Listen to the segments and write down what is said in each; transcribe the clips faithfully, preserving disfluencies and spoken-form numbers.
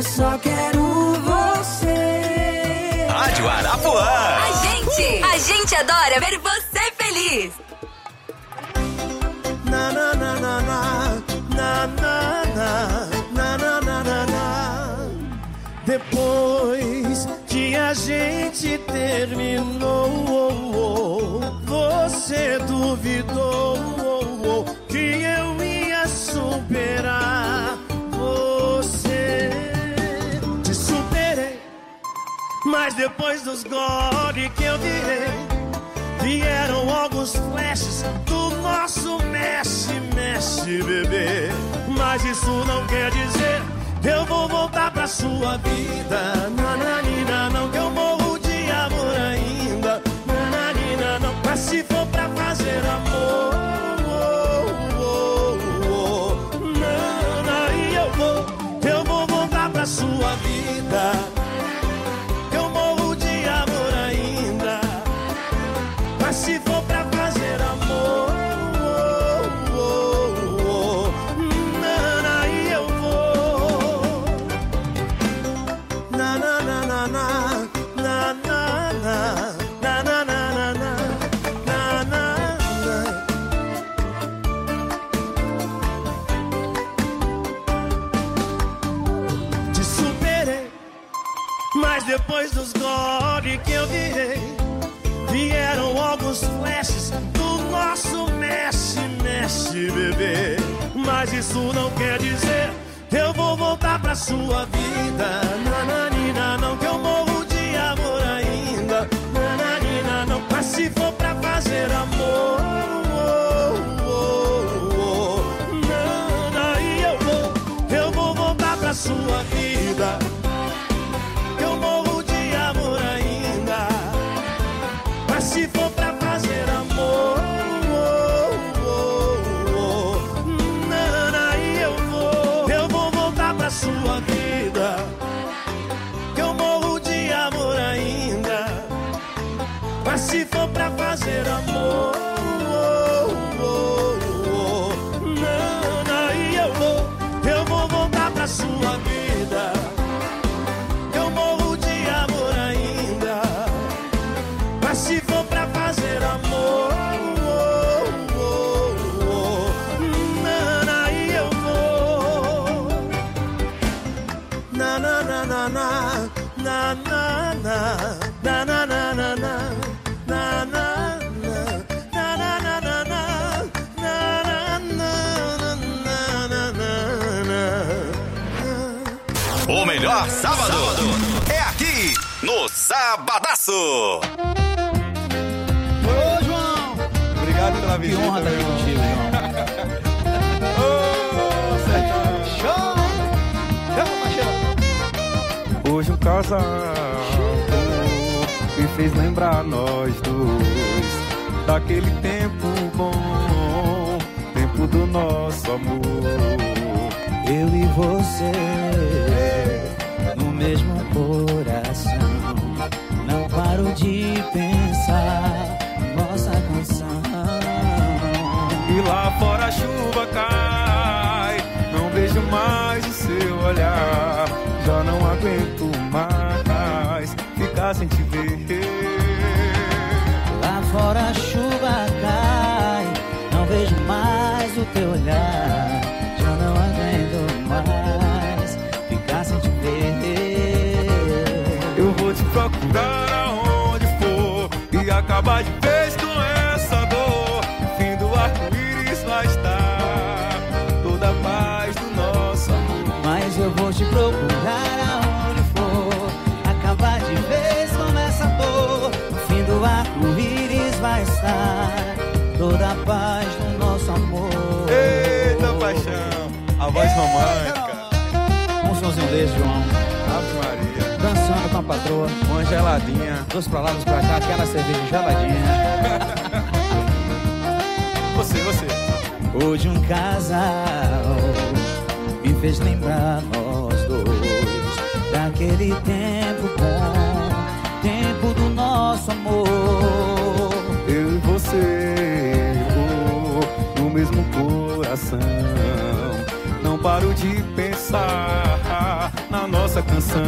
só quero você. Rádio Arapuã. A gente, a gente adora ver você feliz. Na na na na na na na na na na na na. Depois que a gente terminou, você duvidou que eu ia superar você. Te superei, mas depois dos gole que eu virei, vieram alguns flashes do nosso mexe, mexe, bebê. Mas isso não quer dizer que eu vou voltar pra sua vida. Nananina, não, que eu morro de amor ainda. Nananina, não, mas se for pra fazer amor, oh, oh, oh, nana, e eu vou, eu vou voltar pra sua vida. Que eu morro de amor ainda. Mas se for pra fazer amor, oh, oh, oh, nana, e eu vou. Na na na na na na na na na na na na na. Te superei, mas depois dos gole que eu virei, vieram alguns flashes do nosso mexe, mexe, bebê. Mas isso não quer dizer que eu vou voltar pra sua vida. Nananina, não, que eu morro de amor ainda. Nananina, não, mas se for pra fazer amor, oh, oh, oh, nana, e eu vou, eu vou voltar pra sua vida. Que eu morro de amor ainda. Mas se for pra fazer amor, oh, oh, oh, nana, e eu vou, eu vou voltar pra sua vida. Que eu morro de amor ainda. Mas se for pra fazer amor, oh, oh, oh, nana, e eu vou, eu vou voltar pra sua vida. Que eu morro de amor ainda. Mas se for pra fazer amor, oh, oh, oh, nana, e eu vou. Na na na na na na na na na na na na na na O melhor sábado, sábado é aqui no Sabadaço. Ô, João! Obrigado pela visita. Que honra estar aqui contigo, João. Ô, Sertão. Show! Hoje um casal me fez lembrar nós dois daquele tempo bom, tempo do nosso amor. Eu e você no mesmo coração. Não paro de pensar nossa canção. E lá fora a chuva cai, não vejo mais o seu olhar. Já não aguento mais ficar sem te ver. Lá fora a chuva cai, não vejo mais o teu olhar. Já não aguento mais ficar sem te ver. Eu vou te procurar aonde for e acabar de vez com essa dor. No fim do arco-íris vai estar toda a paz do nosso amor. Mas eu vou te procurar aonde for, acabar de vez com essa dor. No fim do arco-íris vai estar toda a paz do nosso amor. Eita paixão, a voz romântica. Um somzinho desse, João. Ave Maria. Dançando com a patroa. Uma geladinha. Dois pra lá, dois pra cá, aquela cerveja geladinha. Você, você. Hoje um casal me fez lembrar nós dois daquele tempo bom, tempo do nosso amor. Eu e você, oh, no mesmo coração. Não paro de pensar na nossa canção.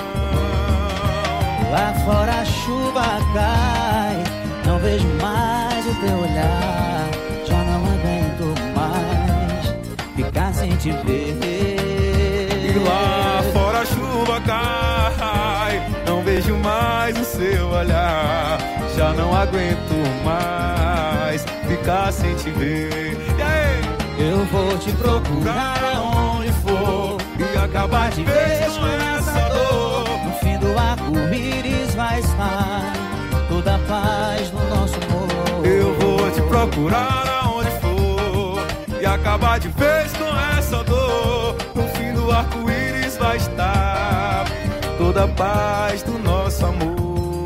Lá fora a chuva cai, não vejo mais o teu olhar. Já não aguento mais ficar sem te ver. E lá fora a chuva cai, não vejo mais o seu olhar. Já não aguento mais ficar sem te ver. E aí? Eu vou te procurar aonde for e acabar de vez com essa dor. No fim do arco-íris vai estar toda a paz no nosso amor. Eu vou te procurar aonde for e acabar de vez com essa dor. No fim do arco-íris vai estar toda a paz do nosso amor.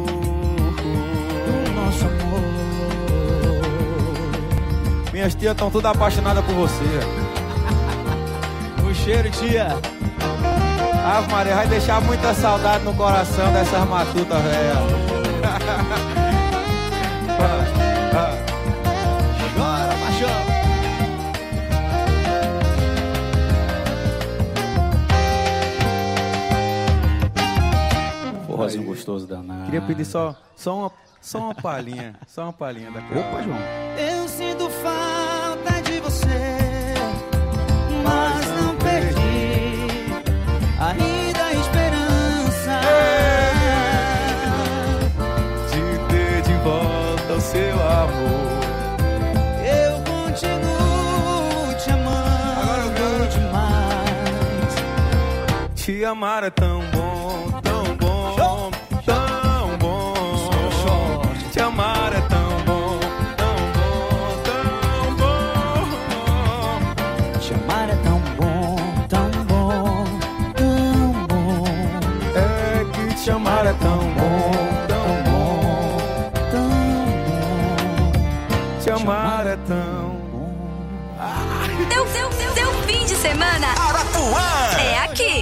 Do nosso amor. Minhas tias estão todas apaixonadas por você. O cheiro, tia. Ave Maria, vai deixar muita saudade no coração dessas matutas, velho. Chora, machão. Forrozinho gostoso danado. Queria pedir só, só, uma, só uma palhinha, só uma palhinha daquela. Opa, João. Eu sinto falta de você, mas não perdi ainda a esperança de ter de volta o seu amor. Eu continuo te amando demais. Te amar é tão bom, tão bom, tão bom. Te amar é tão bom, tão bom, tão bom. Te amar é tão bom, tão bom, tão bom. É que te amar é tão bom, tão bom, tão bom. te amar é tão bom. Seu, seu, seu, seu fim de semana Arapuã é aqui.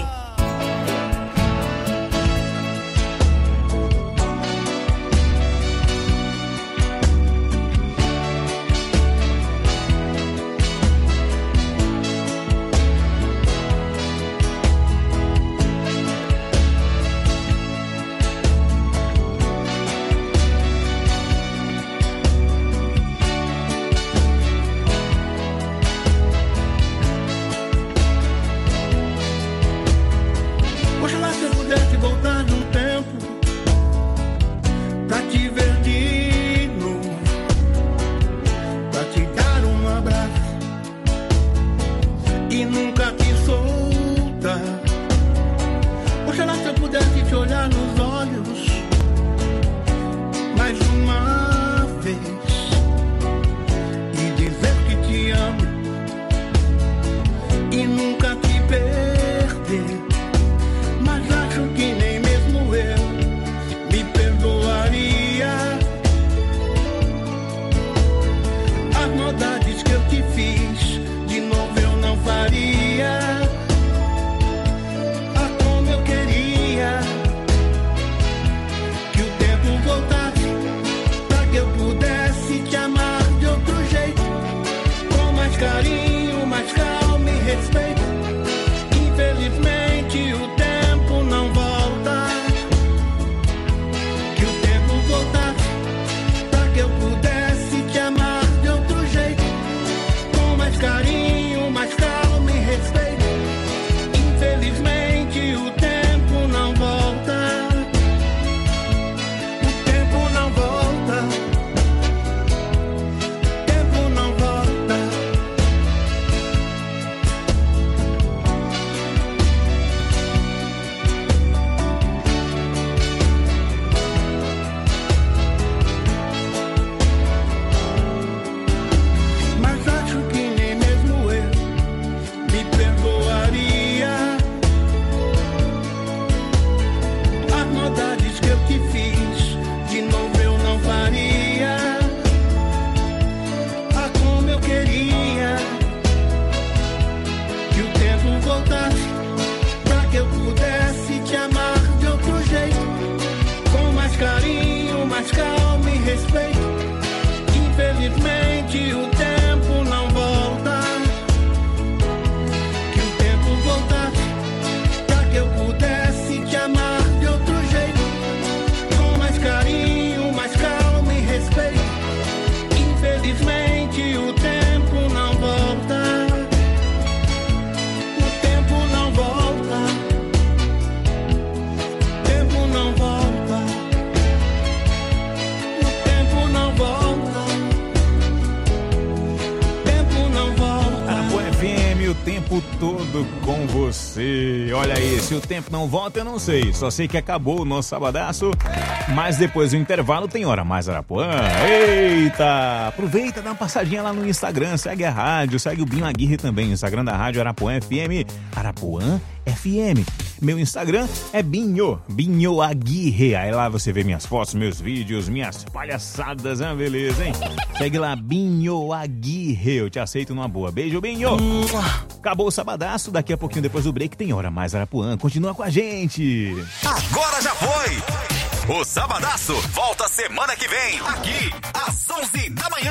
Oxalá se eu pudesse voltar no tempo pra te ver de novo, pra te dar um abraço e nunca te soltar. Oxalá se eu pudesse te olhar nos olhos mais uma vez e dizer que te amo e nunca te perder. Mas acho que nem mesmo eu me perdoaria as maldades que eu te fiz. De novo eu não faria. Ah, como eu queria que o tempo voltasse pra tempo todo com você. Olha aí, se o tempo não volta, eu não sei. Só sei que acabou o nosso sabadaço. Mas depois do intervalo tem Hora Mais Arapuã. Eita! Aproveita, dá uma passadinha lá no Instagram. Segue a rádio, segue o Binho Aguirre também. Instagram da rádio Arapuã F M. Arapuã F M. Meu Instagram é Binho, Binho Aguirre. Aí lá você vê minhas fotos, meus vídeos, minhas palhaçadas, ah, beleza, hein? Segue lá, Binho Aguirre. Eu te aceito numa boa. Beijo, Binho. Acabou o sabadaço. Daqui a pouquinho depois do break tem Hora Mais Arapuã. Continua com a gente. Agora já foi. O sabadaço volta semana que vem, aqui às onze da manhã.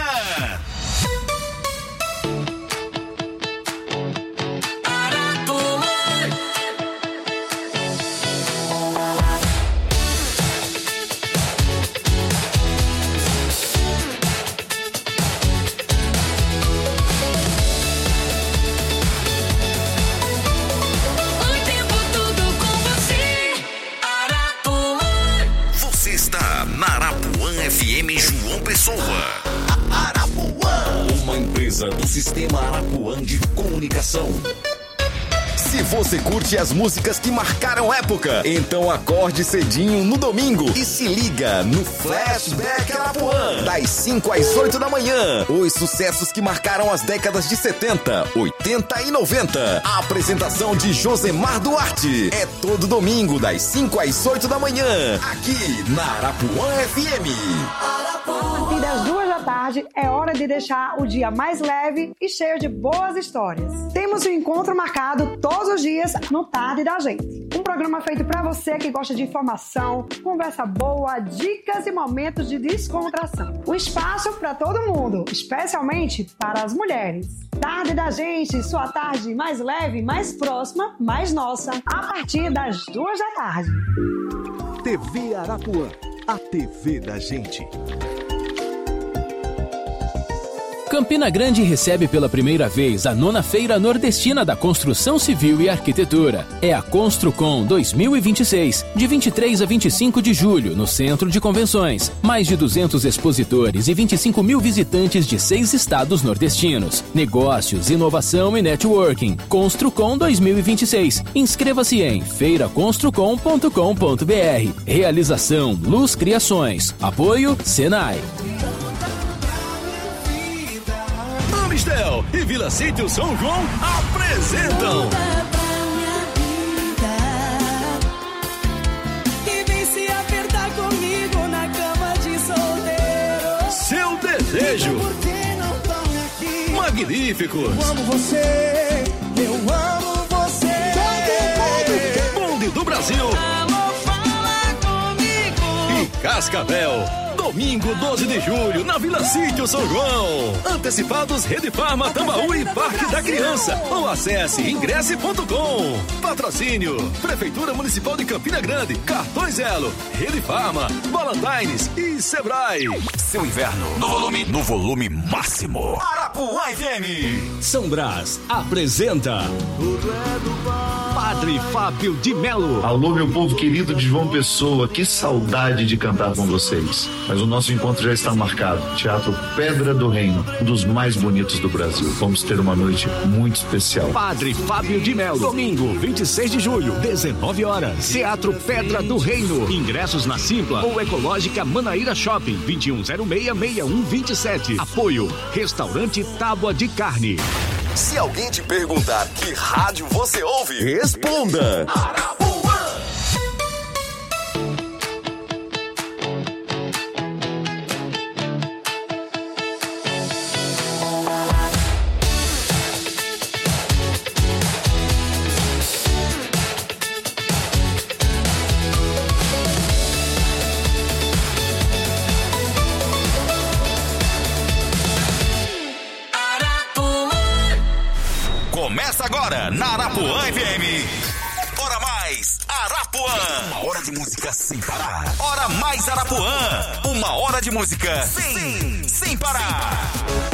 F M João Pessoa. Arapuã. Uma empresa do Sistema Arapuã de Comunicação. Se você curte as músicas que marcaram época, então acorde cedinho no domingo e se liga no Flashback Arapuã, das cinco às oito da manhã. Os sucessos que marcaram as décadas de setenta, oitenta e noventa. A apresentação de Josemar Duarte é todo domingo, das cinco às oito da manhã, aqui na Arapuã F M. A partir das duas da tarde é hora de deixar o dia mais leve e cheio de boas histórias. Temos um encontro marcado todos os dias no Tarde da Gente. Um programa feito pra você que gosta de informação, conversa boa, dicas e momentos de descontração. Um espaço pra todo mundo, especialmente para as mulheres. Tarde da Gente, sua tarde mais leve, mais próxima, mais nossa, a partir das duas da tarde. T V Arapuã, a T V da gente. Campina Grande recebe pela primeira vez a nona Feira Nordestina da Construção Civil e Arquitetura. É a Construcom dois mil e vinte e seis, de vinte e três a vinte e cinco de julho, no Centro de Convenções. Mais de duzentos expositores e vinte e cinco mil visitantes de seis estados nordestinos. Negócios, inovação e networking. Construcom dois mil e vinte e seis. Inscreva-se em feira construcom ponto com ponto b r. Realização Luz Criações. Apoio Senai. Amistel e Vila Sítio São João apresentam E vem se apertar comigo na cama de solteiro. Seu Desejo. Por que não tão aqui? Magníficos. Eu amo você, eu amo você. Bonde do Brasil. Alô, fala comigo. E Cascavel. Domingo, doze de julho, na Vila Sítio São João. Antecipados Rede Farma, Tambaú e Parque da Criança. Ou acesse ingresse ponto com. Patrocínio: Prefeitura Municipal de Campina Grande, Cartões Elo, Rede Farma, Valentines e Sebrae. Seu inverno no volume, no volume máximo. Arapuã F M. São Brás apresenta Padre Fábio de Melo. Alô, meu povo querido de João Pessoa, que saudade de cantar com vocês. Mas o nosso encontro já está marcado. Teatro Pedra do Reino, um dos mais bonitos do Brasil. Vamos ter uma noite muito especial. Padre Fábio de Melo. Domingo, vinte e seis de julho, dezenove horas. Teatro Pedra do Reino. Ingressos na Simpla ou Ecológica Manaíra Shopping. vinte e um zero seis, seis um dois sete. Apoio Restaurante Tábua de Carne. Se alguém te perguntar que rádio você ouve, responda Arapuã. Começa agora na Arapuã F M. Hora Mais Arapuã. Uma hora de música sem parar. Hora Mais Arapuã. Uma hora de música sem, sem parar.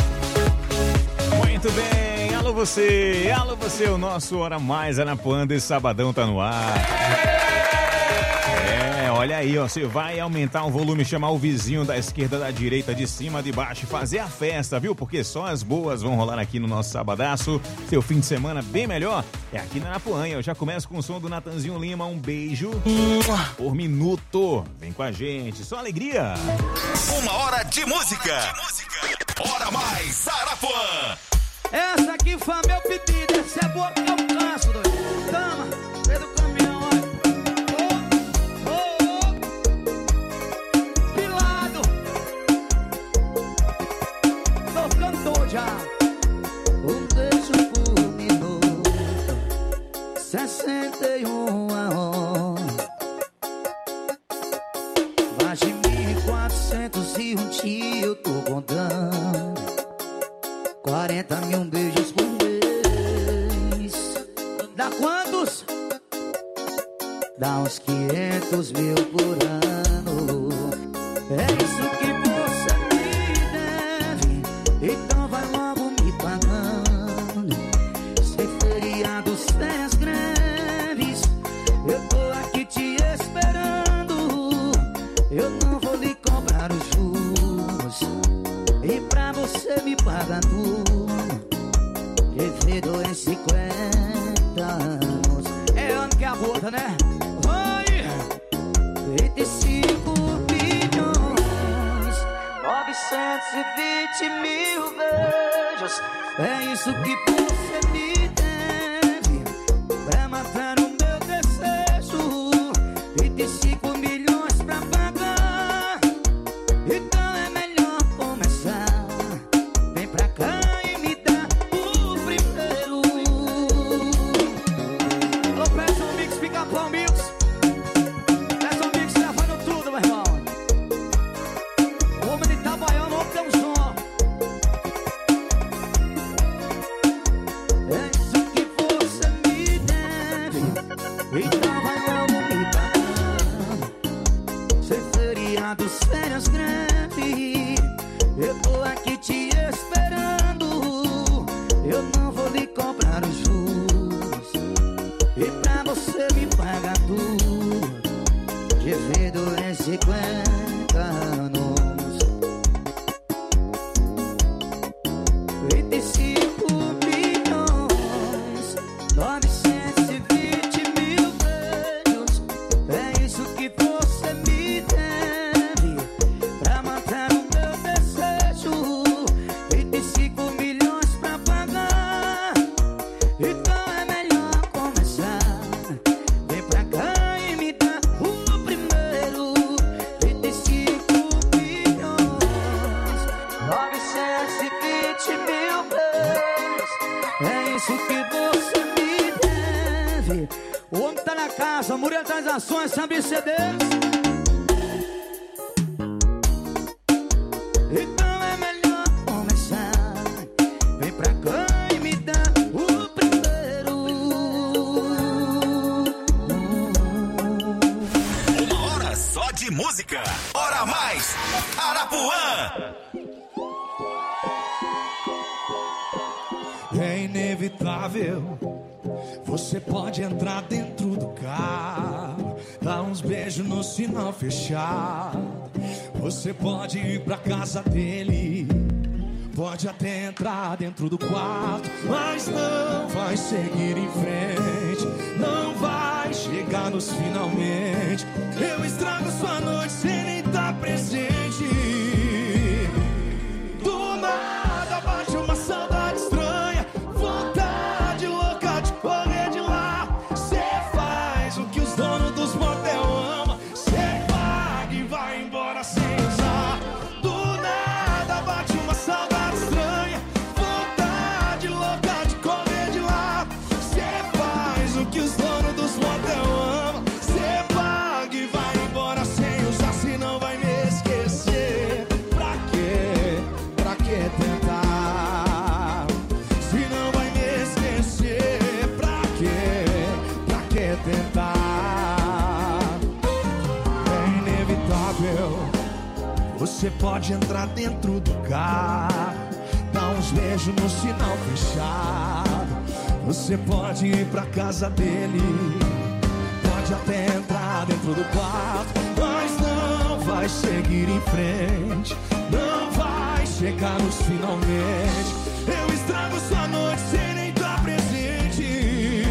Muito bem, alô você, alô você, o nosso Hora Mais Arapuã desse sabadão tá no ar. É, hora Olha aí, ó, você vai aumentar o volume, chamar o vizinho da esquerda, da direita, de cima, de baixo, fazer a festa, viu? Porque só as boas vão rolar aqui no nosso sabadaço. Seu fim de semana bem melhor é aqui na Arapuã. Eu já começo com o som do Natanzinho Lima. Um beijo por minuto. Vem com a gente, só alegria. Uma hora de música. Hora mais Arapuã. Essa aqui foi meu pedido, essa é boa que eu canso, doido. Tama, vem do caminhão, olha. Oh, oh, oh. Pilado. Tô cantor já. Um beijo por minuto, sessenta e uma horas. Mais de mil e quatrocentos e um dia eu tô contando. Quarenta mil beijos por mês. Dá quantos? Dá uns quinhentos mil por ano. É isso que você me deve, então vai logo me pagando. Sem feriado, sem as greves, eu tô aqui te esperando. Eu não vou lhe cobrar os juros, e pra você me pagar tudo, devido em cinquenta anos. É ano que é a bota, né? Vai! vinte e cinco bilhões, novecentos e vinte mil beijos. É isso que você me deve, pra matar o meu desejo. vinte e cinco milhões pra pagar, então é melhor começar. Vem pra cá e me dá o primeiro. Alô, peça um mix, fica bom, mix. Peça um mix, levando tudo, meu irmão. O homem de Itabaiana, o homem tem um som. É isso que você me deve, então vai logo me pagar. Sem feriado, sem as greves, eu tô aqui te esperando. Eu não vou lhe cobrar os juros, e pra você me pagar tudo, divido em cinquenta anos. Vinte e cinco bilhões, novecentos e vinte mil beijos. É isso que você me deve, pra matar o meu desejo. vinte e cinco milhões pra pagar, então é melhor começar. Vem pra cá e me dá o primeiro. vinte e cinco bilhões, novecentos e vinte mil beijos. É isso que você me deve. O homem tá na casa, Murilo das Ações, Sambi C Ds. Então é melhor começar. Vem pra cá e me dá o primeiro. Uma hora só de música. Hora mais Arapuã. É inevitável. Você pode entrar dentro do carro, dar uns beijos no sinal fechado. Você pode ir pra casa dele, pode até entrar dentro do quarto, mas não vai seguir em frente, não vai chegar nos finalmente. Eu estrago sua noite sem nem estar presente. Do nada bate uma saudade estranha, vontade louca de correr de lá. Cê faz o que os donos dos motel amam, cê paga e vai embora sem usar. Do nada bate uma saudade estranha, vontade louca de correr de lá. Cê faz o que os donos dos motel amam, cê paga e vai embora sem usar, senão vai me esquecer. Pra quê? Pra que tentar? Se não vai me esquecer, pra quê? Pra que tentar? É inevitável. Você pode entrar dentro do carro, dar uns beijos no sinal fechado. Você pode ir pra casa dele, pode até entrar dentro do quarto, vai seguir em frente, não vai chegar nos finalmente. Eu estrago sua noite sem nem estar presente.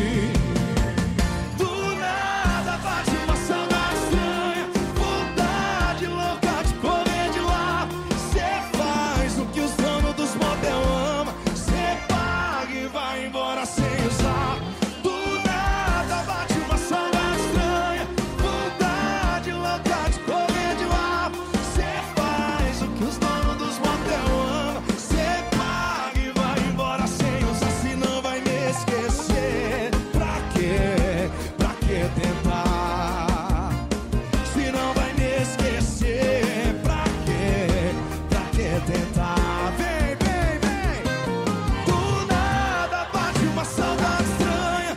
Do nada bate uma saudade estranha, vontade louca de correr de lá. Cê faz o que os donos dos motel amam, cê paga e vai embora sem usar. Do nada bate uma saudade estranha, vontade louca de correr de lá. Cê faz o que os donos dos motel amam, cê paga e vai embora sem usar. Se não vai me esquecer, pra quê? Pra que tentar? Se não vai me esquecer, pra quê? Pra que tentar? Vem, vem, vem. Do nada bate uma saudade estranha.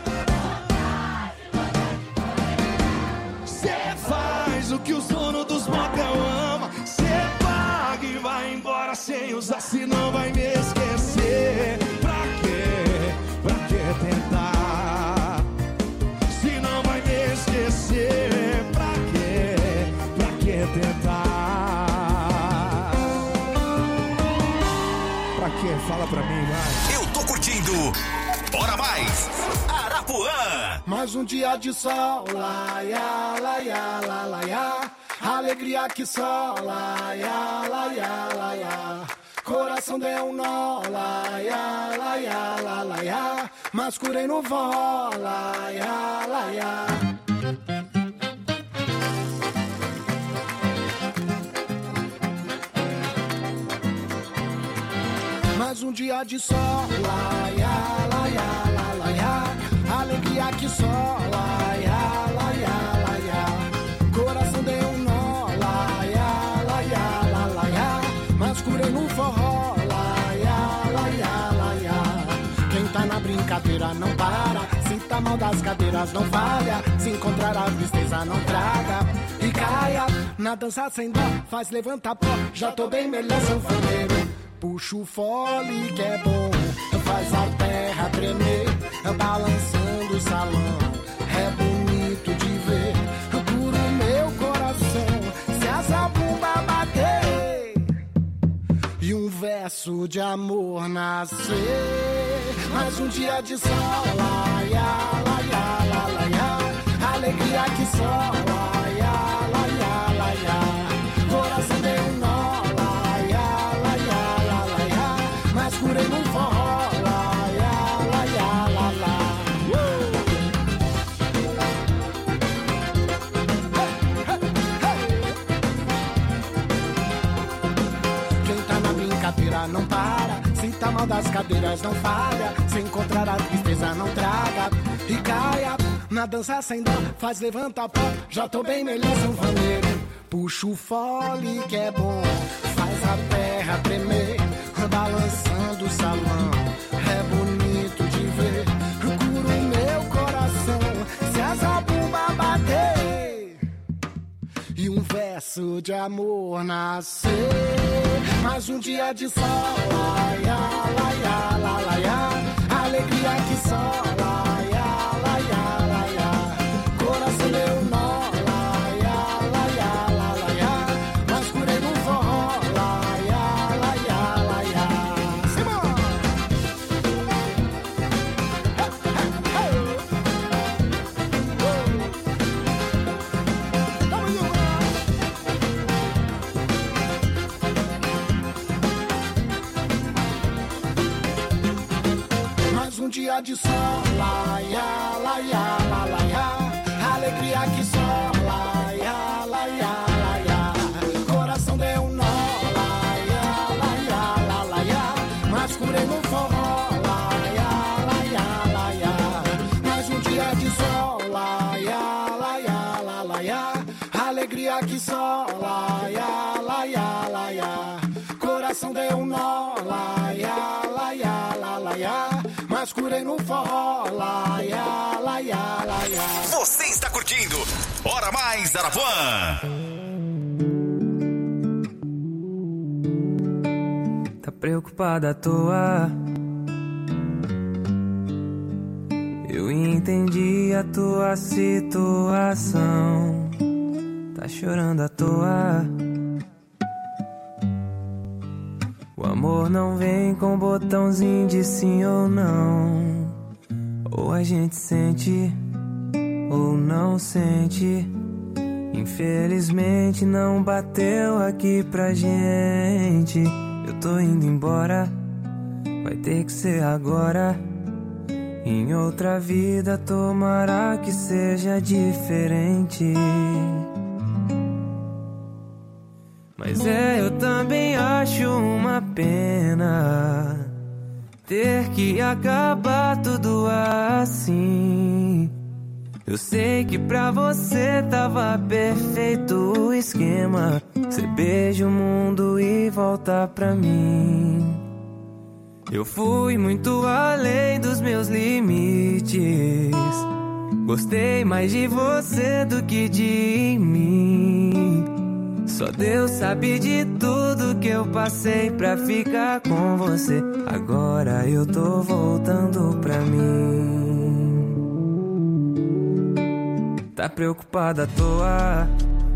Cê faz o que os donos dos motel amam, cê paga e vai embora sem usar. Se não vai me esquecer, pra quê? Pra que tentar? Se não vai me esquecer, pra quê? Pra que tentar? Pra quê? Fala pra mim, vai. Eu tô curtindo. Bora mais. Arapuã. Mais um dia de sol, laia, laia, la, laia. Alegria que só, laia, laia, laia. Coração deu um nó, laia, laia, la, laia. Mas curei no vó, laia, laia. Mais um dia de sol, laia, laia, la, laia. Alegria que só, laia, laia, laia. Coração deu um nó, laia, laia, la, laia. Mas curei no forró, laia, laia, laia. Quem tá na brincadeira não para, se tá mal das cadeiras não falha, se encontrar a tristeza não traga e caia. Na dança sem dó, faz levantar pó, já tô bem melhor sanfoneiro. Puxa o fole que é bom, faz a terra tremer, balançando o salão, é bonito de ver. Cura o meu coração, se essa bomba bater e um verso de amor nascer. Mais um dia de sol, laia, laia, la, laia. Alegria que só, laia, laia, laia. Coração deu um nó, mas curei no forró, laia, laia, la, la. Quem tá na brincadeira não para, se tá mal das cadeiras não falha, se encontrar a tristeza não traga e caia. Na dança sem dó, faz levanta pó, já tô bem melhor sanfoneiro. Puxa o fole que é bom, faz a terra tremer, balançando o salão, é bonito de ver. Cura o meu coração, se a zabumba bater e um verso de amor nascer. Mais um dia de sol, laia, laia, la, laia. Alegria que só, laia, laia, laia. Coração deu nó, laia, laia, la, laia. Mas curei no forró, laia, laia, laia. Mais um dia de sol, laia, laia, la, laia. Alegria que só, laia, laia, laia. Coração deu um nó, laia, laia, la, laia. Mas curei no forró, laia, laia, laia. Mais um dia de sol, laia, laia, la, laia. Alegria que só, laia, laia, laia. Coração deu um nó, laia, laia, la, laia. Mas curei no forró, laia, laia, laia. Você está curtindo Hora Mais Arapuã. Tá preocupada à toa? Eu entendi a tua situação. Tá tá chorando à toa. O amor não vem com botãozinho de sim ou não. Ou a gente sente, ou não sente. Infelizmente não bateu aqui pra gente. Eu tô indo embora, vai ter que ser agora. Em outra vida tomara que seja diferente. Mas é, eu também acho uma pena ter que acabar tudo assim. Eu sei que pra você tava perfeito o esquema. Cê beija o mundo e volta pra mim. Eu fui muito além dos meus limites. Gostei mais de você do que de mim. Só Deus sabe de tudo que eu passei pra ficar com você. Agora eu tô voltando pra mim. Tá preocupada à toa.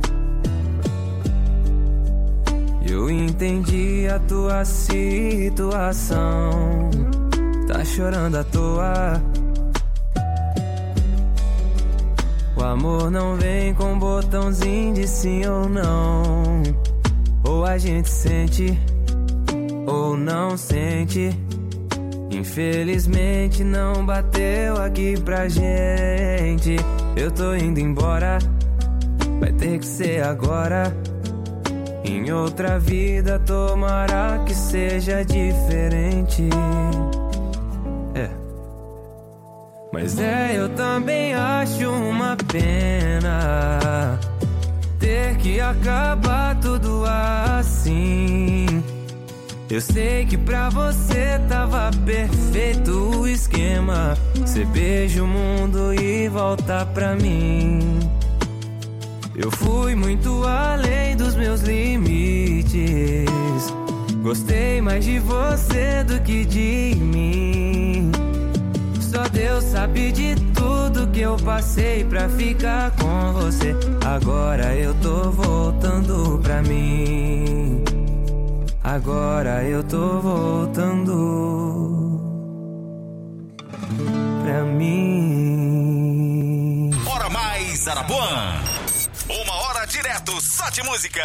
Eu entendi a tua situação. Tá chorando à toa. O amor não vem com botãozinho de sim ou não. Ou a gente sente, ou não sente. Infelizmente não bateu aqui pra gente. Eu tô indo embora, vai ter que ser agora. Em outra vida tomara que seja diferente. É. Mas é, eu também acho uma pena ter que acabar tudo assim. Eu sei que pra você tava perfeito o esquema. Cê beija o mundo e volta pra mim. Eu fui muito além dos meus limites. Gostei mais de você do que de mim. Só Deus sabe de tudo que eu passei pra ficar com você. Agora eu tô voltando pra mim. Agora eu tô voltando pra mim. Hora Mais Arapuã. Uma hora direto só de música.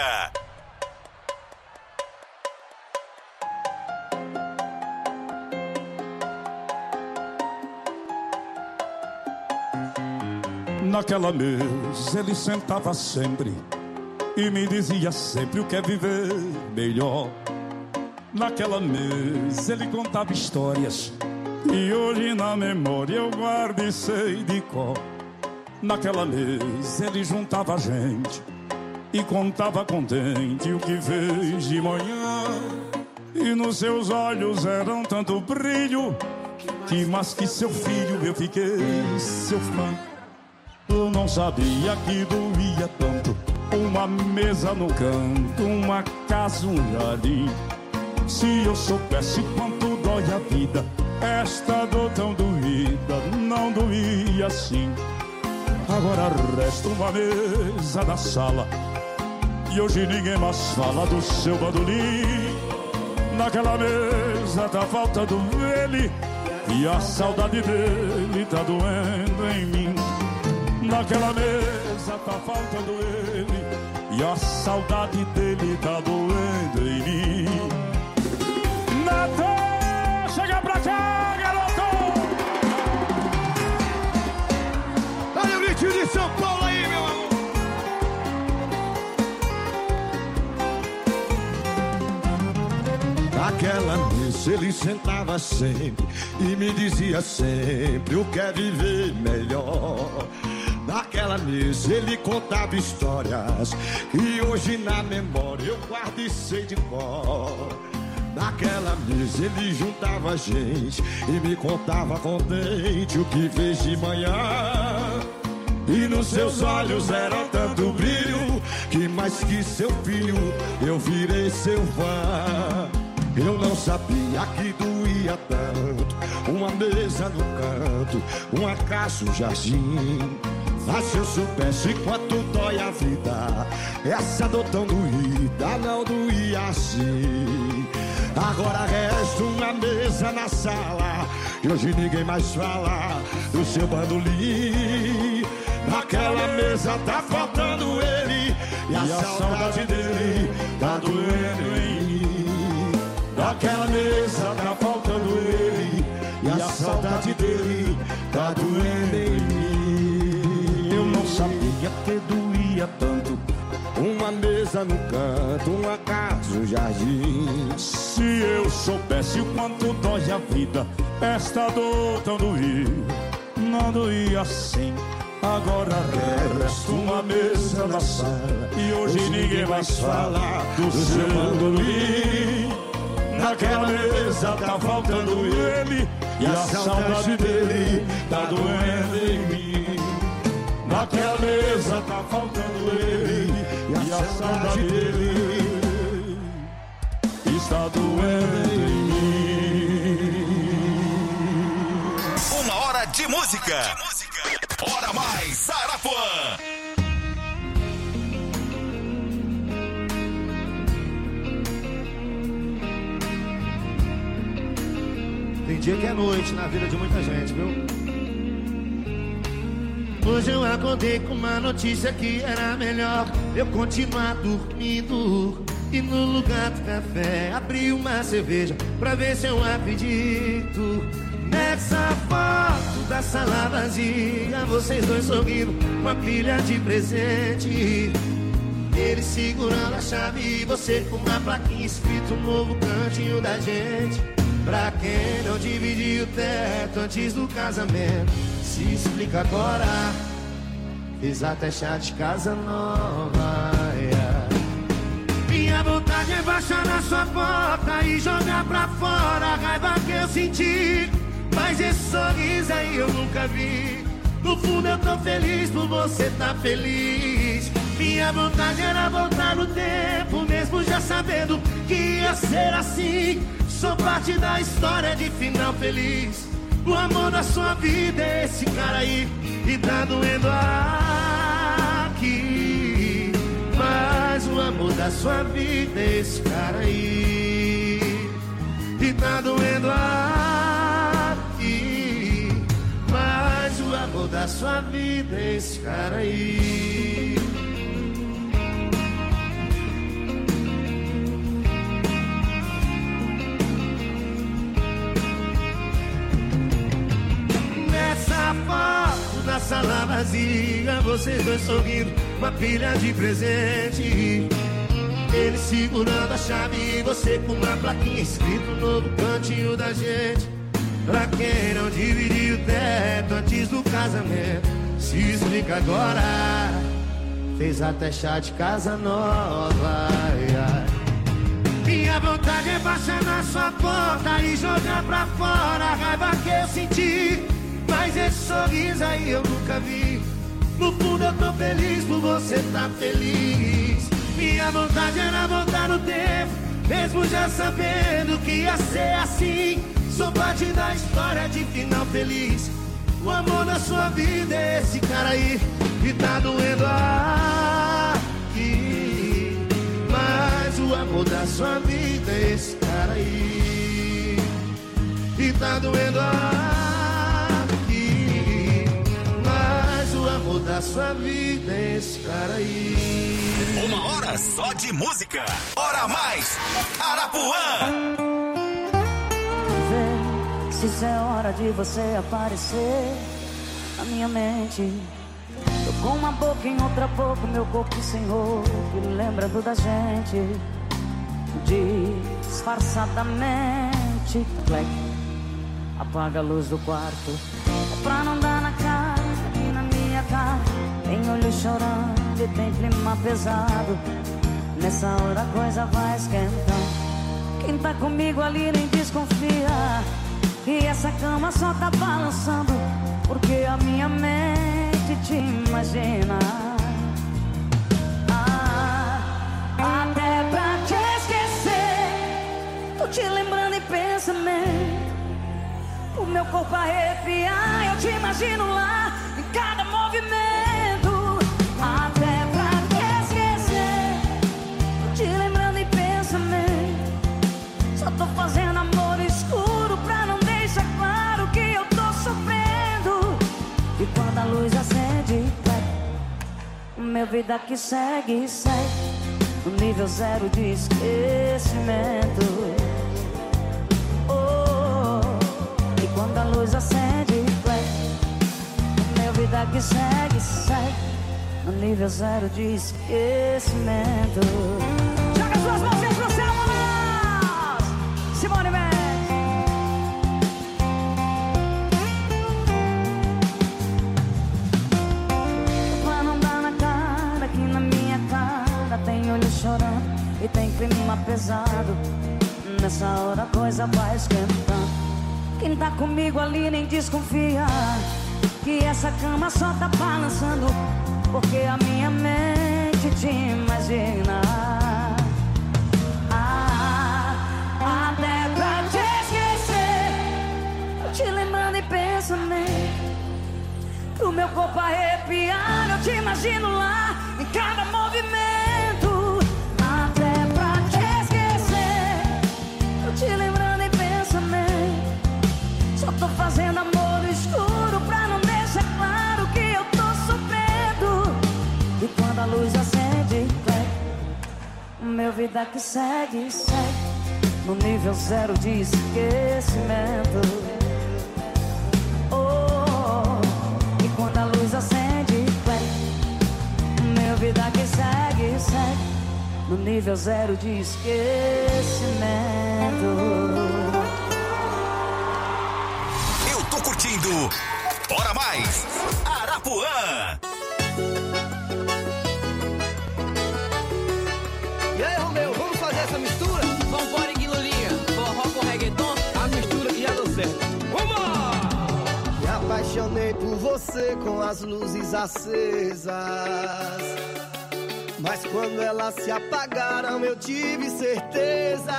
Naquela mesa ele sentava sempre e me dizia sempre o que é viver melhor. Naquela mesa ele contava histórias e hoje na memória eu guardo e sei de cor. Naquela mesa ele juntava a gente e contava contente o que fez de manhã. E nos seus olhos eram tanto brilho que mais que seu filho eu fiquei seu fã. Eu não sabia que doía tanto uma mesa no canto, uma casa, um jardim. Se eu soubesse quanto dói a vida, esta dor tão doída não doía assim. Agora resta uma mesa na sala e hoje ninguém mais fala do seu bandolim. Naquela mesa tá faltando ele e a saudade dele tá doendo em mim. Naquela mesa tá faltando ele e a saudade dele tá doendo em mim. Natal, chega pra cá, garoto! Olha o gritinho de São Paulo aí, meu amor! Naquela mesa ele sentava sempre e me dizia sempre o que é viver melhor. Naquela mesa ele contava histórias e hoje na memória eu guardo e sei de cor. Naquela mesa ele juntava a gente e me contava contente o que fez de manhã. E nos seus olhos era tanto brilho que mais que seu filho eu virei seu fã. Eu não sabia que doía tanto uma mesa no canto, uma casa, um jardim. Mas se eu soubesse quanto dói a vida, essa dor tão doída não doía assim. Agora resta uma mesa na sala e hoje ninguém mais fala do seu bandolim. Naquela mesa tá faltando ele e a, e a saudade dele tá doendo em mim. Naquela mesa tá faltando ele e a saudade dele tá doendo em mim. Eu não sabia que doía tanto uma mesa no canto, uma casa, um jardim. Se eu soubesse o quanto dói a vida, esta dor tão doída não doía assim. Agora resta uma mesa na sala e hoje ninguém mais fala do seu bandolim. Naquela mesa tá faltando ele e a saudade dele tá doendo em mim. Naquela mesa tá faltando ele e a saudade dele está doendo em mim. Uma hora de música. Hora Mais Arapuã. Tem dia que é noite na vida de muita gente, viu? Hoje eu acordei com uma notícia que era melhor eu continuar dormindo. E no lugar do café abri uma cerveja pra ver se eu acredito. Nessa foto da sala vazia, vocês dois sorrindo, uma pilha de presente. Ele segurando a chave e você com uma plaquinha escrito novo cantinho da gente. Pra quem não dividiu o teto antes do casamento, se explica agora. Fiz até chá de casa nova, yeah. Minha vontade é baixar na sua porta e jogar pra fora a raiva que eu senti. Mas esse sorriso aí eu nunca vi. No fundo eu tô feliz por você tá feliz. Minha vontade era voltar no tempo, mesmo já sabendo que ia ser assim. Sou parte da história de final feliz. O amor da sua vida é esse cara aí e tá doendo aqui. Mas o amor da sua vida é esse cara aí e tá doendo aqui. Mas o amor da sua vida é esse cara aí. Nessa foto da sala vazia, vocês dois sorrindo, uma pilha de presente. Ele segurando a chave e você com uma plaquinha escrito no cantinho da gente. Pra quem não dividiu o teto antes do casamento, se explica agora. Fez até chá de casa nova, yeah. Minha vontade é baixar na sua porta e jogar pra fora a raiva que eu senti. Mas esse sorriso aí eu nunca vi. No fundo eu tô feliz por você tá feliz. Minha vontade era voltar no tempo, mesmo já sabendo que ia ser assim. Sou parte da história de final feliz. O amor da sua vida é esse cara aí e tá doendo aqui. Mas o amor da sua vida é esse cara aí e tá doendo aqui. Mas o amor da sua vida é esse cara aí. Uma hora só de música. Hora Mais Arapuã. Se isso é hora de você aparecer na minha mente. Tô com uma boca em outra boca, meu corpo sem roupa, lembrando da gente. Disfarçadamente, Black, apaga a luz do quarto, é pra não dar na cara e na minha cara. Tem olho chorando e tem clima pesado. Nessa hora a coisa vai esquentar. Quem tá comigo ali nem desconfia e essa cama só tá balançando porque a minha mente te imagina. Ah, até pra te esquecer, tô te lembrando em pensamento. O meu corpo arrepiar, eu te imagino lá em cada movimento. a luz acende, vai. Meu vida que segue, segue no nível zero de esquecimento. Oh, e quando a luz acende, vai. Meu vida que segue, segue no nível zero de esquecimento. Joga suas mãos pro céu, vamos! Simone Mendes. Tem olho chorando e tem clima pesado. Nessa hora a coisa vai esquentando. Quem tá comigo ali nem desconfia que essa cama só tá balançando, porque a minha mente te imagina. Ah, até pra te esquecer, eu te lembrando e penso nele. Pro meu corpo arrepiar, eu te imagino lá em cada movimento. Te lembrando e penso nele. Só tô fazendo amor no escuro pra não deixar claro que eu tô sofrendo. E quando a luz acende, vai. Meu vida que segue, segue no nível zero de esquecimento. Oh, e quando a luz acende, vai. Meu vida que segue, segue no nível zero de esquecimento. Eu tô curtindo Bora Mais Arapuã. E aí, Romeu, vamos fazer essa mistura? Vambora, Guilulinha, forró com reggaeton, a mistura que já deu certo. Vamos! Me apaixonei por você com as luzes acesas, mas quando elas se apagaram eu tive certeza.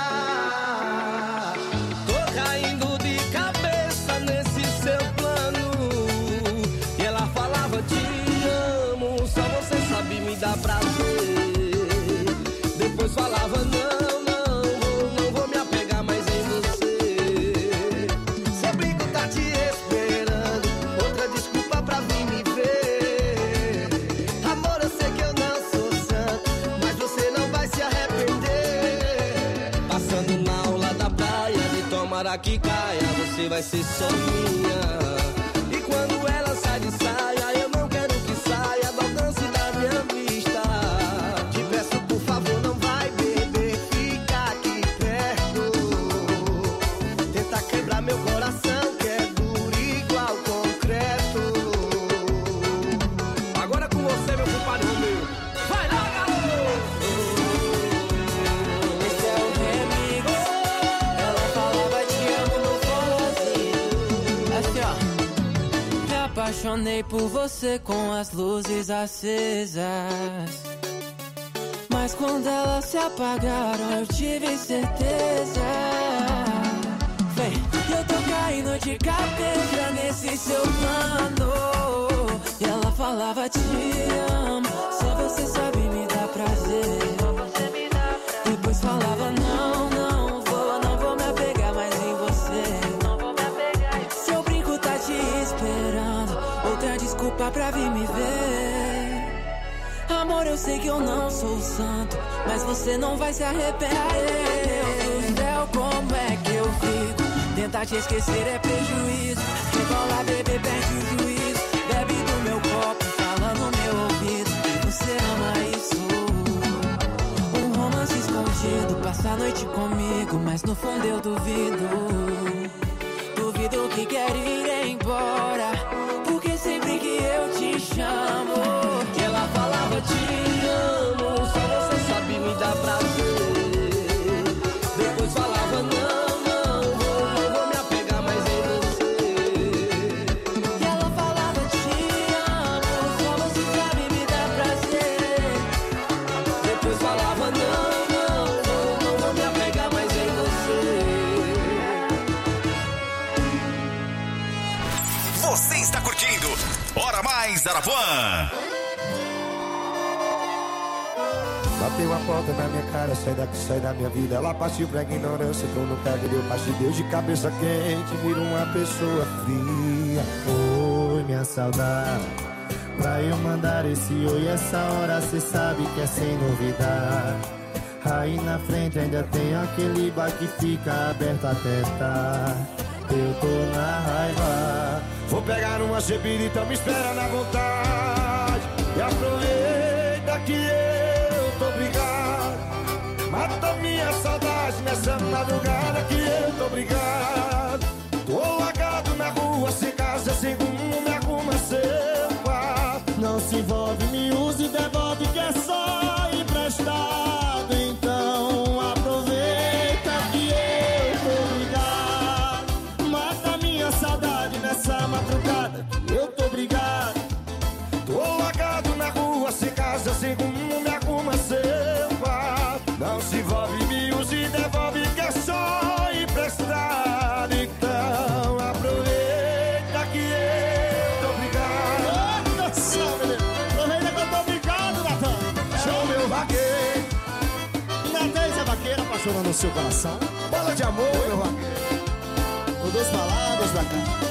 Tô caindo de cabeça nesse seu plano. E ela falava te amo, só você sabe me dar prazer. Depois falava não, não vou, não vou me apegar mais em você. Seu brinco tá te esperando, outra desculpa pra vir me ver. Amor, eu sei que eu não sou santo, mas você não vai se arrepender. Passando na aula da praia, de tomara que caia, você vai ser só minha. E quando ela sai de saia, eu não quero que saia do alcance da minha vista. Te peço por favor, não vai beber, fica aqui perto. Tenta quebrar meu coração que é duro igual concreto. Agora é com você, meu compadre Romeu. Vai lá, garoto! Esse é o remix. Ela falava te amo no forrozinho. Assim, ó. Me apaixonei por você com as luzes acesas, mas quando elas se apagaram eu tive certeza. Vem, eu tô caindo de cabeça nesse seu plano. E ela falava te amo, só você sabe me dar prazer. Depois falava não, não vou, não vou me apegar mais em você. Seu brinco tá te esperando, outra desculpa pra vir me ver. Amor, eu sei que eu não sou santo, mas você não vai se arrepender. Meu Deus do céu, como é que eu fico? Tentar te esquecer é prejuízo. Rebola, bebê, perde o juízo. Bebe do meu copo, fala no meu ouvido. Você ama isso? Um romance escondido, passa a noite comigo, mas no fundo eu duvido. Duvido que quer ir embora, porque sempre que eu te chamo, que ela falava te amo, só você sabe me dar prazer. Depois falava não, não vou, não vou me apegar mais em você. E ela falava te amo, só você sabe me dar prazer. Depois falava não, não vou, não vou me apegar mais em você. Você está curtindo Bora Mais Arapuã. Bateu a porta na minha cara, sai daqui, sai da minha vida. Ela partiu pra ignorância, tu nunca me deu parte de Deus de cabeça quente, vira uma pessoa fria. Foi minha saudade. Pra eu mandar esse oi essa hora, cê sabe que é sem novidade. Aí na frente ainda tem aquele bar que fica aberto até tarde. Eu tô na raiva. Vou pegar uma chebirita, me espera na vontade. E aproveita que eu tô brigado. Mata minha saudade nessa madrugada que eu tô brigado. Tô largado na rua, sem casa, sem rumo, me arruma seu quarto. Não se envolve, me use e devolve que é só emprestado. Então aproveita que eu tô ligado. Mata minha saudade nessa madrugada que eu tô brigado. Tô largado na rua, sem casa, sem rumo, me arruma seu quarto. Não se envolve, me use e devolve que é só emprestado. Então aproveita que eu tô brigado. Nossa, menino, aproveita que eu tô brigado, Natan. Show meu vaqueiro. Natan, essa vaqueira apaixonando o seu coração. Bola de amor, meu vaqueiro. Com duas palavras da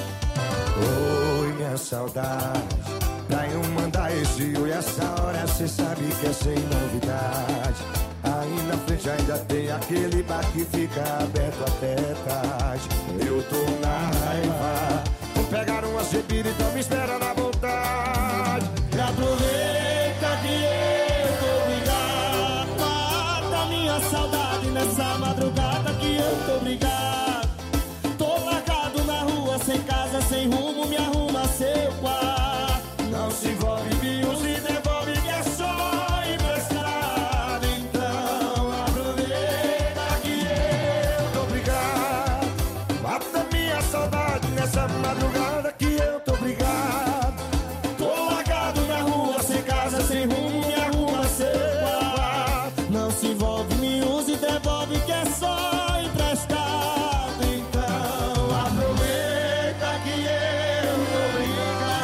cara. Oi, minha saudade. Pra eu mandar esse oi essa hora, cê sabe que é sem novidade. Aí na frente ainda tem aquele bar que fica aberto até tarde. Eu tô na raiva. Vou pegar uma bebida, então me espera na vontade. E aproveita que eu tô brigado. Mata minha saudade nessa madrugada que eu tô brigado. Tô largado na rua, sem casa, sem rumo, me arruma seu quarto. Não se envolve, me use e devolve que é só emprestado. Então aproveita que eu tô brigado. Mata minha saudade nessa madrugada que eu tô brigado. Tô largado na rua, sem casa, sem rumo, me arruma seu quarto. Não se envolve, me use e devolve que é só emprestado. Então aproveita que eu tô brigado.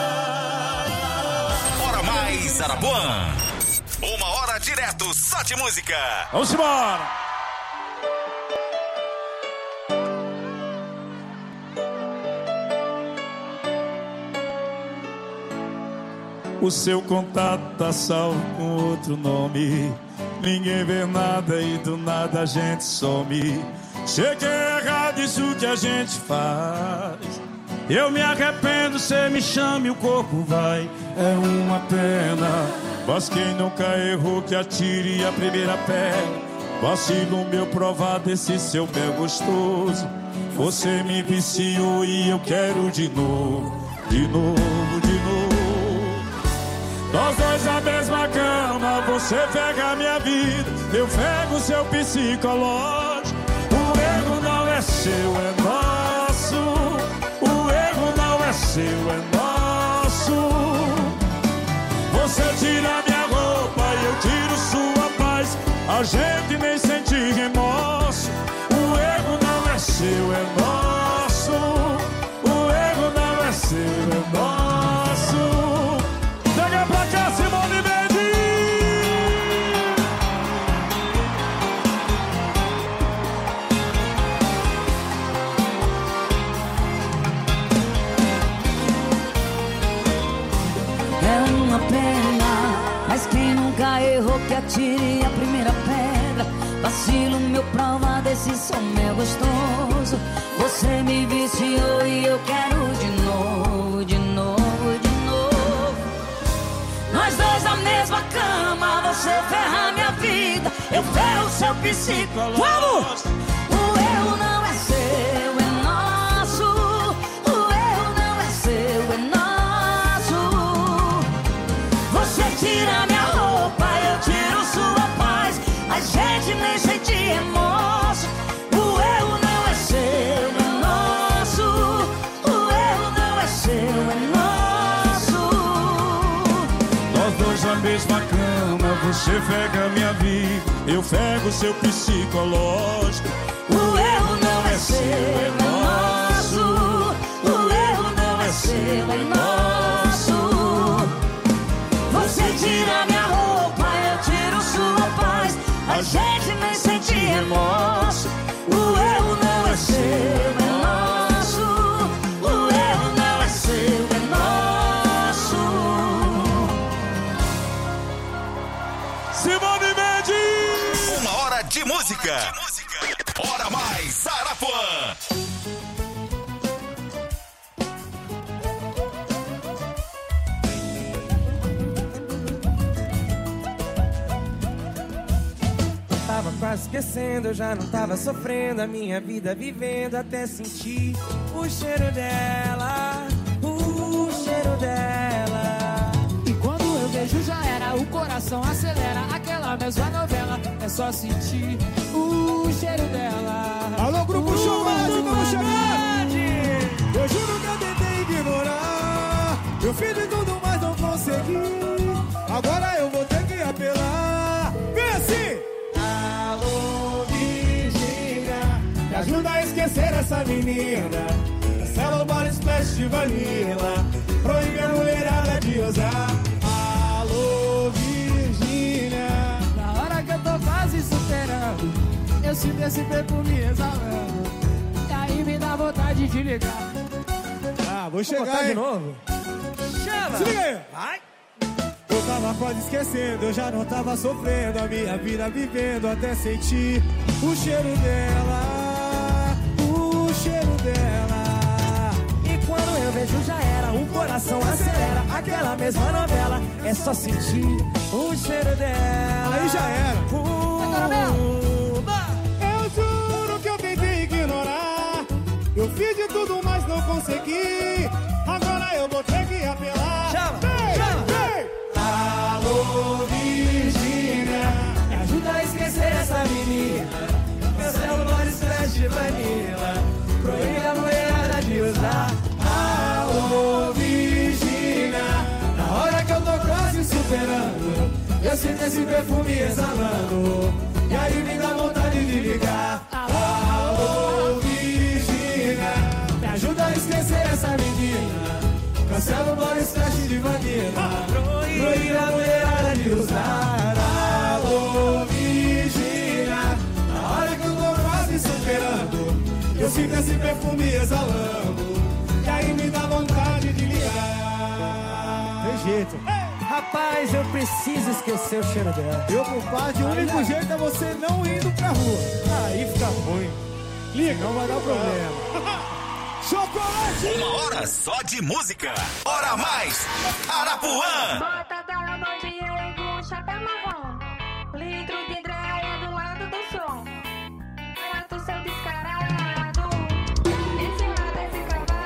Hora mais Arapuã. Uma hora direto só de música. Vamos embora. O seu contato tá salvo com outro nome. Ninguém vê nada e do nada a gente some. Sei que é errado isso que a gente faz. Eu me arrependo, cê me chama e o corpo vai. É uma pena, mas quem nunca errou que atire a primeira pedra. Vacilo meu provar desse seu pé gostoso. Você me viciou e eu quero de novo. De novo, de novo. Nós dois na mesma cama, você pega a minha vida, eu pego o seu psicológico. O erro não é seu, é nosso. O erro não é seu, é nosso. Você tira minha roupa e eu tiro sua paz. A gente nem sente remorso. O erro não é seu, é nosso. O erro não é seu, é nosso. Chega pra cá, Simone Mendes! É uma pena, mas quem nunca errou que atire a primeira pedra. Vacilo meu prova desse som é gostoso. Você me viciou e eu quero de novo, de novo, de novo. Nós dois na mesma cama, você ferra minha vida, eu ferro seu psicológico. Vamos! O erro não é seu, é nosso. O erro não é seu, é nosso. Você tira minha roupa, eu tiro sua paz. A gente nem sente remorso. O erro não é seu, é nosso. O erro não é seu, é nosso. Nós dois na mesma cama, você pega minha vida, eu pego o seu psicológico. O erro não é seu, é nosso. O erro não é seu, é nosso. Você tira minha roupa, eu tiro sua paz. A gente nem sente remorso. O erro não é seu, é nosso. O erro não é seu, é nosso. de música. Hora Mais Arapuã. Tava quase esquecendo, eu já não tava sofrendo a minha vida vivendo até sentir o cheiro dela, o cheiro dela. E quando eu vejo já era, o coração acelera, aquela mesma novela, é só sentir o cheiro dela. Alô, Grupo Show Mágico, estamos chegando! Eu juro que eu tentei ignorar, eu fiz de tudo, mas não consegui. Agora eu vou ter que apelar. Vem assim! Alô, Virgínia, me ajuda a esquecer essa menina. Cancela o Body Splash de Vanilla, proíbe a mulherada de usar. Alô, Virgínia, na hora que eu tô quase superando, eu sinto esse perfume exalando, e aí me dá vontade de ligar. Ah, vou chegar, botar hein? de novo. Chama! Se liga aí! Vai! Eu tava quase esquecendo, eu já não tava sofrendo a minha vida vivendo até sentir o cheiro dela, o cheiro dela. E quando eu vejo já era, o coração acelera, aquela mesma novela, é só sentir o cheiro dela. Aí já era. Uh, eu juro que eu tentei ignorar, eu fiz de tudo, mas não consegui. Agora eu vou ter que apelar. Chama, vem, chama. Vem. Alô, Virgínia, me ajuda a esquecer essa menina. Cancela o Body Splash de Vanilla, proíbe a mulherada de usar. Alô, Virgínia, na hora que eu tô quase superando, eu sinto esse perfume exalando, e aí me dá vontade de ligar. Alô, Virgínia, me ajuda a esquecer essa menina. Cancela o Body Splash de Vanilla, proíbe a mulherada de usar. Alô, Virgínia, na hora que eu tô quase superando, eu sinto esse perfume exalando, e aí me dá vontade de ligar. Tem jeito. Rapaz, eu preciso esquecer o cheiro dela. Meu compadre, o único jeito é você não indo pra rua. Aí fica ruim. Liga, não vai dar problema. Chocolate! Uma hora só de música. Hora Mais Arapuã. Bota dela no dia com um chapéu marrom, litro de dreia do lado do som. Mata o seu descarado, em cima desse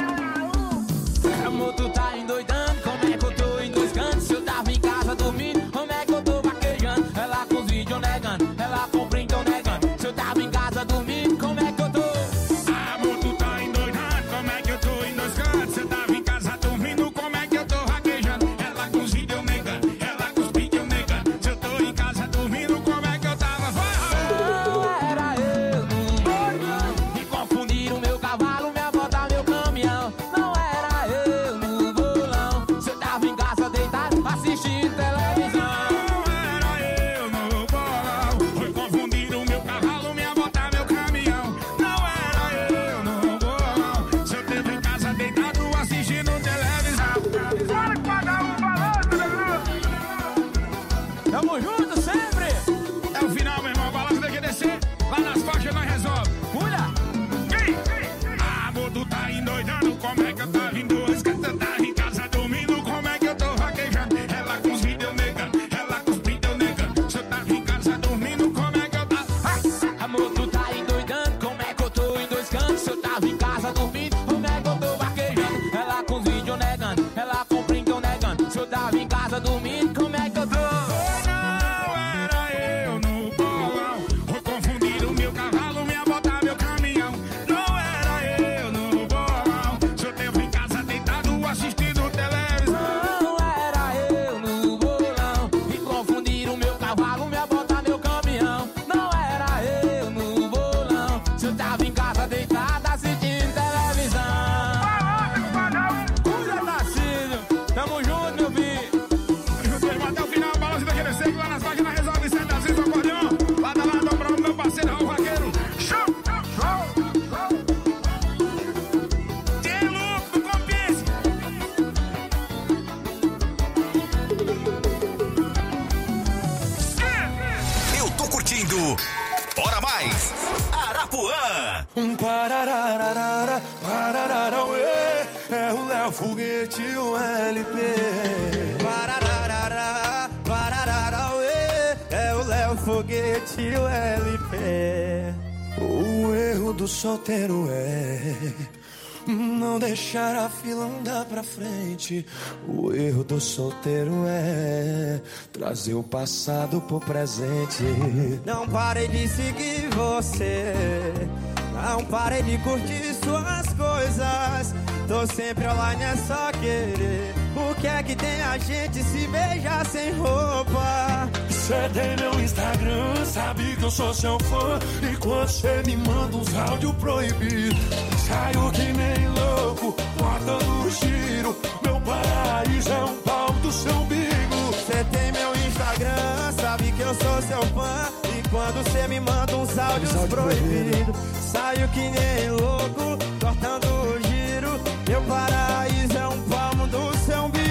cavalo. Amor, tu tá endoidando, como é que eu tô em dois cantos? Se eu tava em casa dormindo, como é que eu tô vaquejando? Ela com os vídeos negando, ela com o print negando. Se eu tava em casa dormindo, como é que eu tô? Amor, tu tá endoidando, como é que eu tô em dois cantos? Você tava em casa dormindo, como é que eu tô vaquejando? Ela com os vídeos negando, ela com os vídeos negando. Se eu tô em casa dormindo, como é que eu tava? Não era eu no bolão, e confundiram meu cavalo, minha bota, meu caminhão. Não era eu no bolão, se eu tava em casa deitado assistindo televisão. Não era eu no bolão, foi confundir o meu cavalo, minha bota, meu caminhão. Não era eu no bolão, se eu tava em casa deitado assistindo televisão. Bora pagar um balanço, Tamo junto sempre! é o final, meu irmão, o balanço tem que descer. Lá nas faixas nós resolve. Pula! Amor, tu tá endoidando, como é que eu tô em dois cantos? Eu tava em casa dormindo, como é que eu tô vaquejando? Ela com os vídeos negando, ela com os vídeos negando. Se eu tava em casa dormindo, como é que eu tava? Amor, tu tá endoidando, como é que eu tô em dois cantos? Se eu tava em casa dormindo, como é que eu tô vaquejando? Ela com os vídeos negando, ela com o print negando. Se eu tava em casa dormindo, como é que eu tô? Não era eu no bolão, vou confundir o meu cavalo, minha bota, meu caminhão. Não era eu no bolão, se eu tava em casa deitado assistindo televisão. Não era eu no bolão, e confundiram meu cavalo, minha bota, meu caminhão. Não era eu no bolão, se eu tava em casa deitado assistindo televisão. Cuida, Tarcísio! Foguete, o L P. Parararará, pararará, uê. É o Léo Foguete, o L P. O erro do solteiro é não deixar a fila andar pra frente. O erro do solteiro é trazer o passado pro presente. Não parei de seguir você, não parei de curtir suas coisas. Tô sempre online, é só querer. O que é que tem a gente se beijar sem roupa? Cê tem meu Instagram, sabe que eu sou seu fã. E quando cê me manda uns áudios proibidos, saio que nem louco, botando giro. Meu paraíso é um pau do seu umbigo. Cê tem meu Instagram, sabe que eu sou seu fã. E quando cê me manda uns áudios proibidos, saio que nem louco, cortando o giro. Meu paraíso é um palmo do seu umbigo.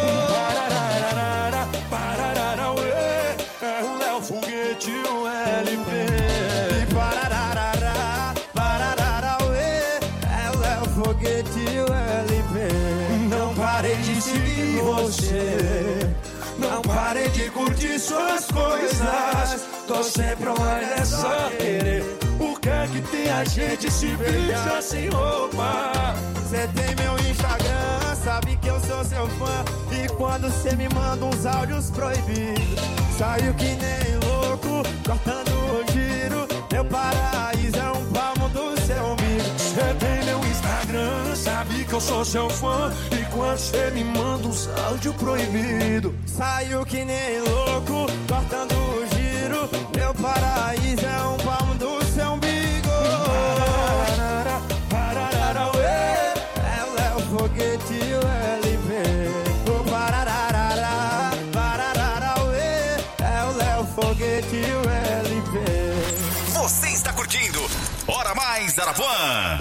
Parararara, pararara, uê. É o Léo Foguete, o L P. E parararara, pararara, uê. É o Léo Foguete, o L P. Não parei de seguir você, não parei de curtir suas coisas. Tô sempre online, é só querer. O que é que tem a gente se beija sem roupa? Cê tem meu Instagram, sabe que eu sou seu fã. E quando cê me manda uns áudios proibidos, saio que nem louco, cortando o giro. Meu paraíso é um palmo do seu umbigo. Cê tem meu Instagram, sabe que eu sou seu fã. E quando cê me manda uns áudios proibidos, saio que nem louco, cortando o giro. Meu paraíso é um palmo do seu umbigo. Pararara, pararara, uê. É o Léo Foguete, o L P. O pararara, pararara, uê. É o Léo Foguete, o L P. Você está curtindo Hora Mais Arapuã.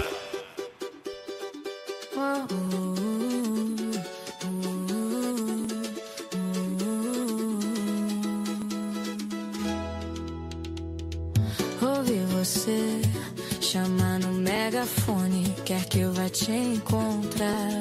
Ouvi você chamar no megafone, quer que eu vá te encontrar.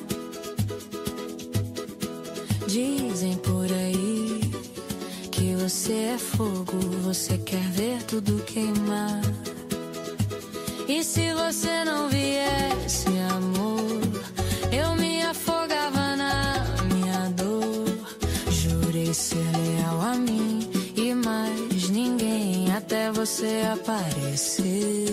Dizem por aí que você é fogo, você quer ver tudo queimar. E se você não viesse, amor, eu me afogava na minha dor. Jurei ser leal a mim e mais ninguém até você aparecer.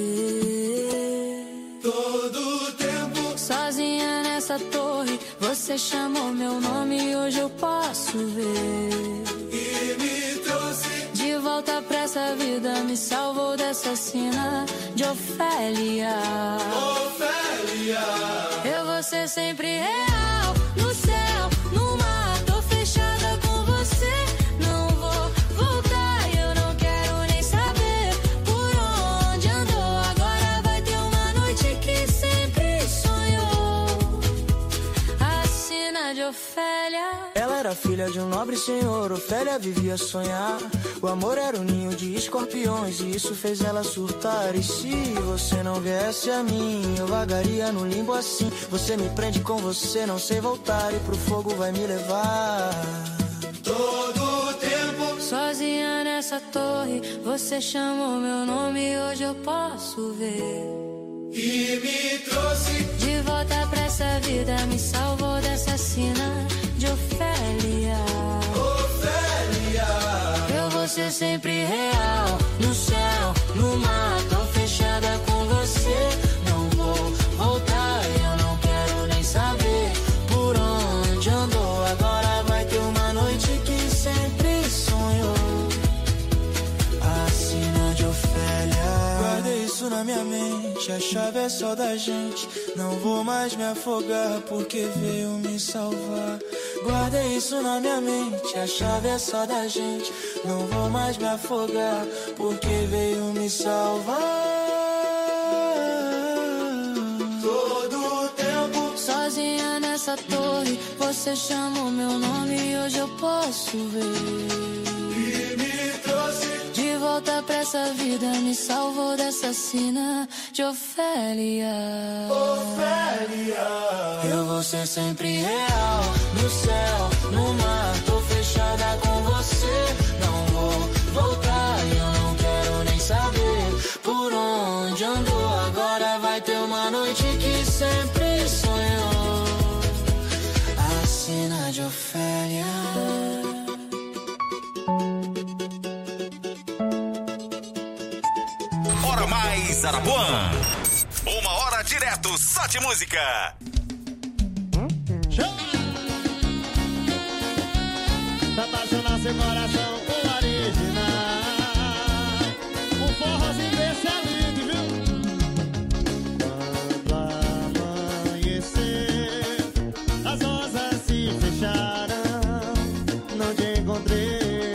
Todo tempo sozinha nessa torre, você chamou meu nome e hoje eu posso ver. E me trouxe de volta pra essa vida, me salvou dessa sina de Ofélia. Ofélia. Eu vou ser sempre real, no céu, no mar, tô fechada com você. Não vou voltar, eu não quero nem saber por onde andou. Agora vai ter uma noite que sempre sonhou, a sina de Ofélia. Ela era filha de um nobre senhor, Ofélia vivia a sonhar. O amor era um ninho de escorpiões e isso fez ela surtar. E se você não viesse a mim, eu vagaria no limbo assim. Você me prende com você, não sei voltar, e pro fogo vai me levar. Todo tempo sozinha nessa torre, você chamou meu nome e hoje eu posso ver. E me trouxe de volta pra essa vida, me salvou dessa sina de Ofélia. Ofélia. Eu vou ser sempre real, no céu, no mar, tô fechada com você. Não vou voltar, eu não quero nem saber por onde andou. Agora vai ter uma noite que sempre sonhou, a sina de Ofélia. Guardei isso na minha mente, a chave é só da gente. Não vou mais me afogar porque veio me salvar. Guardei isso na minha mente, a chave é só da gente. Não vou mais me afogar porque veio me salvar. Todo tempo sozinha nessa torre, você chamou meu nome e hoje eu posso ver. E me trouxe de volta volta pra essa vida, me salvou dessa sina de Ofélia. Ofélia, eu vou ser sempre real, no céu, no mar, tô fechada com você. Não vou voltar e eu não quero nem saber por onde andou. Agora vai ter uma noite que sempre sonhou, a sina de Ofélia. Hora Mais Arapuã. Uma hora direto só de música. Pra apaixonar seu coração, o original. O forrozinho desse é lindo, viu? Quando amanhecer, as rosas se fecharam, não te encontrei.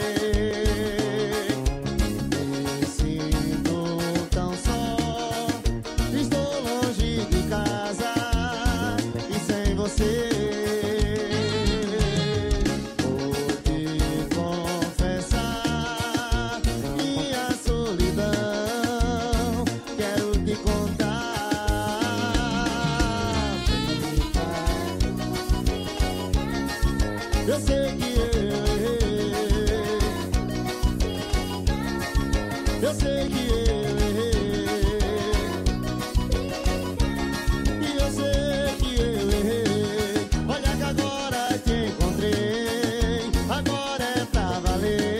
Me sinto tão só, estou longe de casa e sem você. Eu sei que eu errei, eu sei que eu errei, e eu sei que eu errei. Olha que agora te encontrei, agora é pra valer.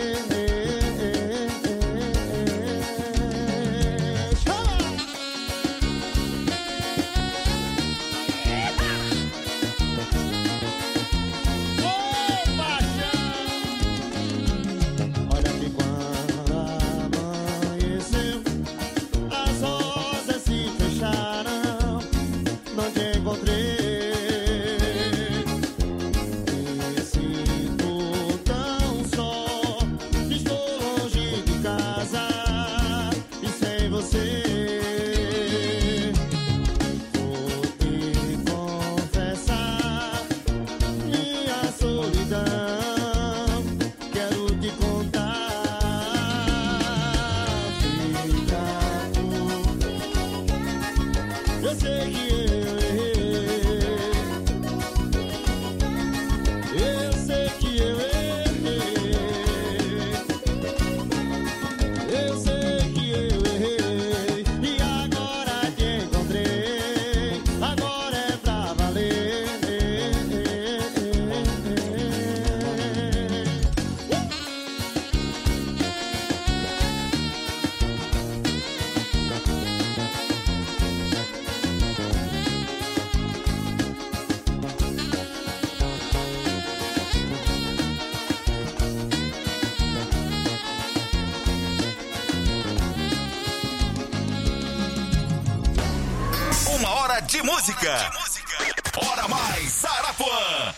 De música. Hora Mais Arapuã.